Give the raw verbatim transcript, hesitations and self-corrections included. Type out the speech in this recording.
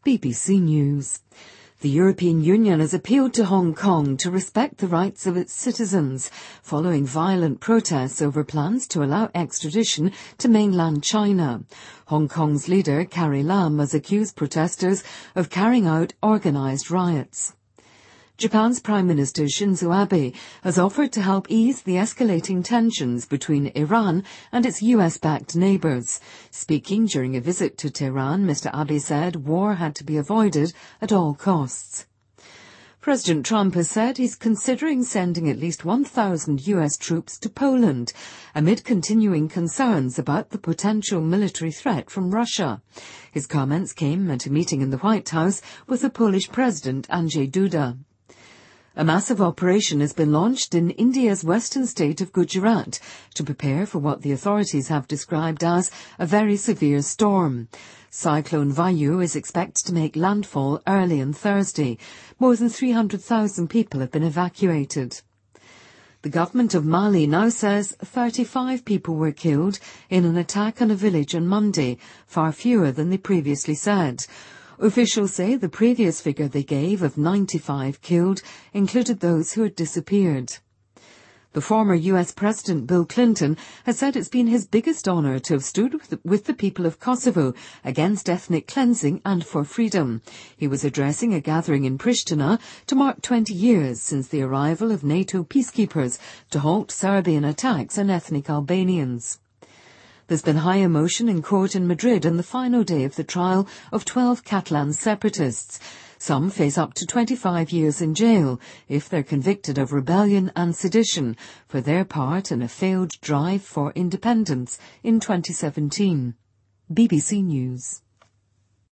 B B C News. The European Union has appealed to Hong Kong to respect the rights of its citizens, following violent protests over plans to allow extradition to mainland China. Hong Kong's leader, Carrie Lam, has accused protesters of carrying out organised riots. Japan's Prime Minister Shinzo Abe has offered to help ease the escalating tensions between Iran and its U S-backed neighbours. Speaking during a visit to Tehran, Mister Abe said war had to be avoided at all costs. President Trump has said he's considering sending at least one thousand U S troops to Poland, amid continuing concerns about the potential military threat from Russia. His comments came at a meeting in the White House with the Polish President Andrzej Duda. A massive operation has been launched in India's western state of Gujarat to prepare for what the authorities have described as a very severe storm. Cyclone Vayu is expected to make landfall early on Thursday. More than three hundred thousand people have been evacuated. The government of Mali now says thirty-five people were killed in an attack on a village on Monday, far fewer than they previously said. Officials say the previous figure they gave of ninety-five killed included those who had disappeared. The former U S President Bill Clinton has said it's been his biggest honour to have stood with the, with the people of Kosovo against ethnic cleansing and for freedom. He was addressing a gathering in Pristina to mark twenty years since the arrival of NATO peacekeepers to halt Serbian attacks on ethnic Albanians. There's been high emotion in court in Madrid on the final day of the trial of twelve Catalan separatists. Some face up to twenty-five years in jail if they're convicted of rebellion and sedition for their part in a failed drive for independence in twenty seventeen. B B C News.